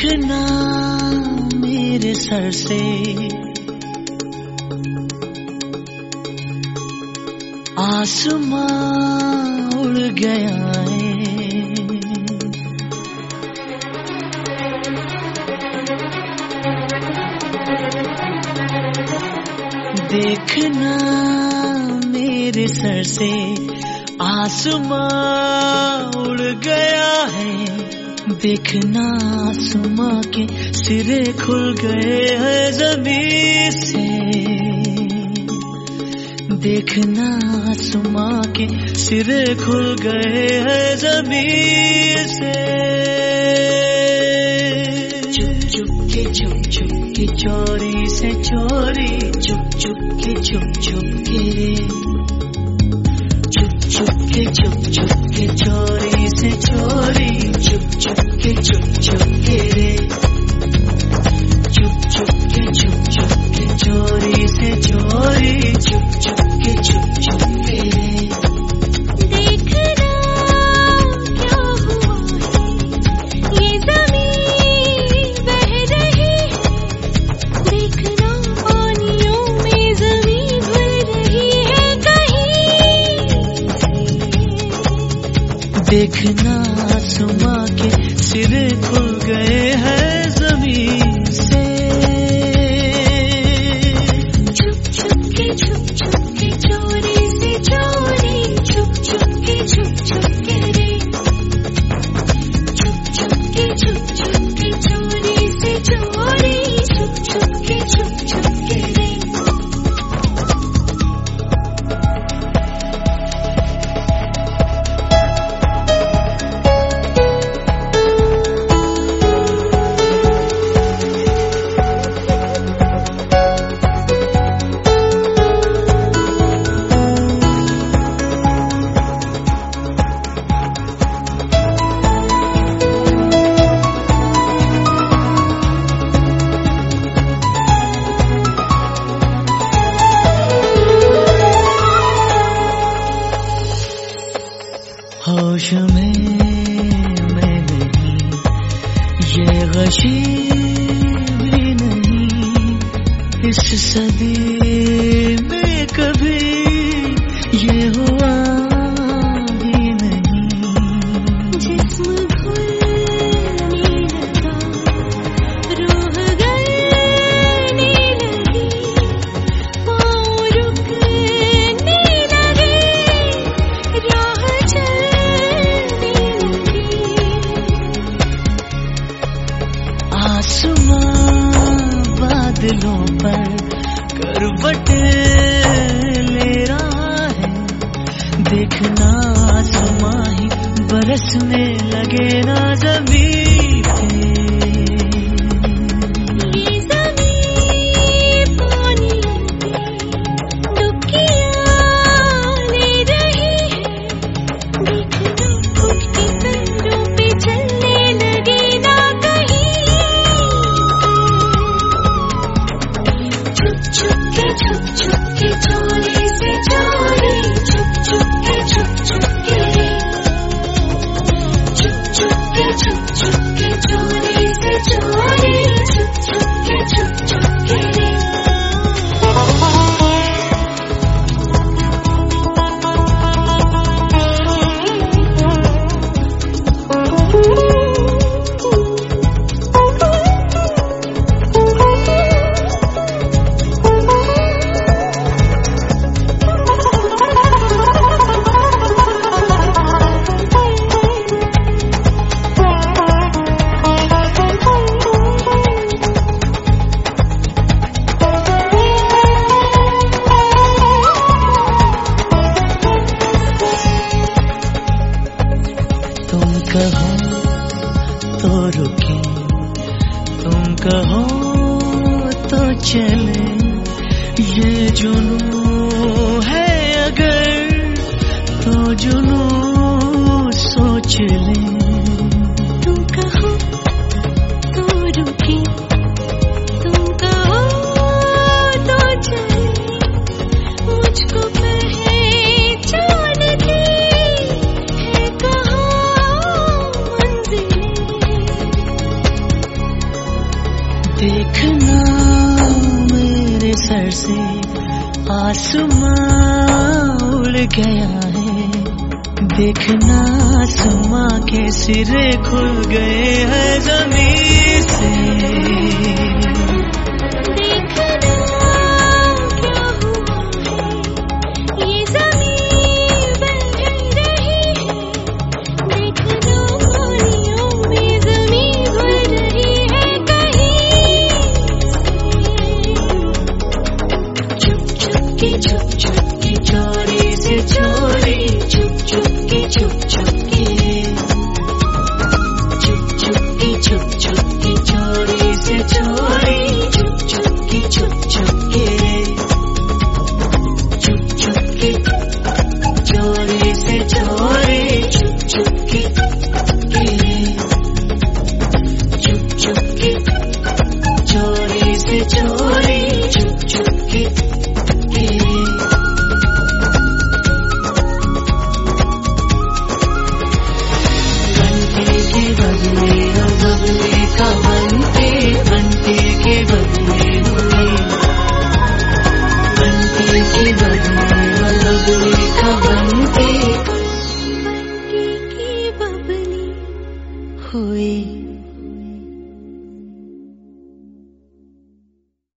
देखना मेरे सर से आसमां उड़ गया है। देखना मेरे सर से आसमां उड़ गया है। देखना आसमां के सिरे खुल गए हैं ज़मीन से। देखना आसमां के सिरे खुल गए हैं ज़मीन से। चुप चुप के चोरी से चोरी, चुप चुप के रे। चुप के चोरी से चोरी, चुप के रे। चुप के चोरी से चोरी, चुप के रे। देखना क्या हुआ है, ये ज़मीन बह रही है। देखना पानियों में ज़मीन भर रही है कहीं से। देखना आसमां के सिरे खुल गए हैं ज़मीन से। चुप के चोरी से चोरी, चुप के रे। चुप के चोरी से चोरी, चुप के रे। होश में मैं नहीं, ये गशी भी नहीं। इस सदी में कभी ये हुआ भी नहीं। जिस्म घुलने लगा, रूह गलने लगी, पाँव रुकने लगे, राह चलने लगी। आसमां बादलों पर करवट ले रहा है। देखना आसमां ही बरसने लगे ना ज़मीन पे। ये ज़मीन पानियों में डुबकियाँ ले रही है। देखना उठती पैरों पे चलने लगे ना कहीं। चुप के चोरी से चोरी, चुप के रे। चुप के चोरी से चोरी, चुप के रे। तुम कहो तो रुके, तुम कहो तो चले। ये जुनून है अगर तो जुनून सोच ले। तुम कहो तो रुके, तुम कहो तो चले। मुझको पहचान थी है कहाँ मंजिलें। सर से आसमां उड़ गया है। देखना आसमां के सिरे खुल गए हैं जमीन से। छुप छुप के चोरी से चोरी, छुप छुप के छुप छुप के, छुप छुप के चोरी से चोरी, छुप छुप के छुप छुप के, छुप छुप के चोरी से चोरी, छुप छुप के, छुप छुप के चोरी से चोरी, छुप छुप के। हुई